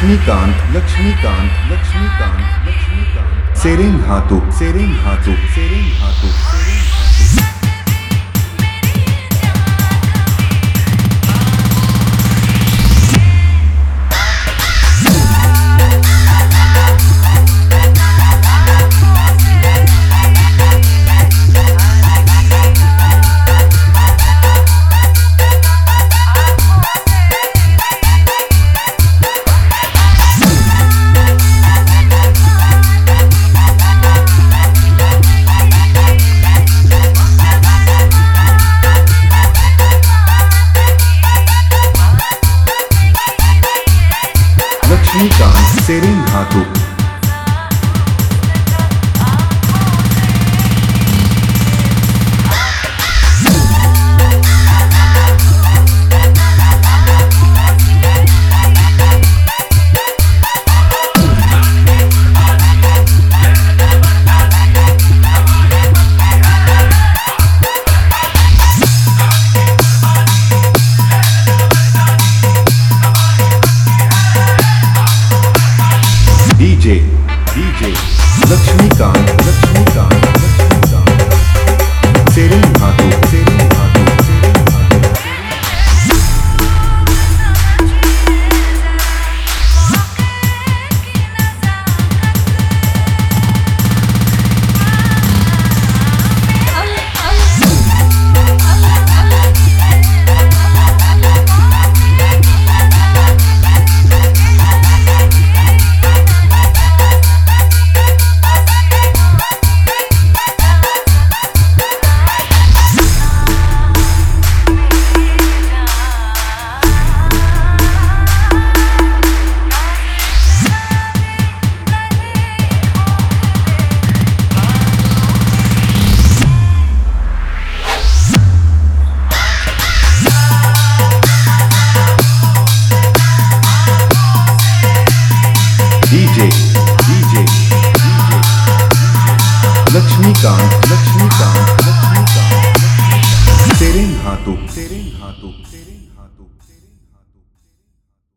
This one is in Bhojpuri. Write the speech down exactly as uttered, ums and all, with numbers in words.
लक्ष्मीकांत लक्ष्मीकांत लक्ष्मीकांत लक्ष्मीकांत सेरेन हाथू सेरेन हाथू सेरेन हाथू सेरेन हाथू लक्ष्मीकांत सेरेन हाथू डीजे डीजे लक्ष्मीकांत लक्ष्मीकांत लक्ष्मीकांत सेरेन हाथू सेरेन हाथू सेरेन हाथू DJ DJ DJ Laxmikant Laxmikant Laxmikant सेरेन हाथू सेरेन हाथू सेरेन